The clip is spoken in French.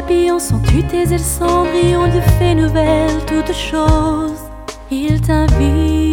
papillons sont tu tes ailes cendrillon de fées nouvelles toutes choses. Il t'invite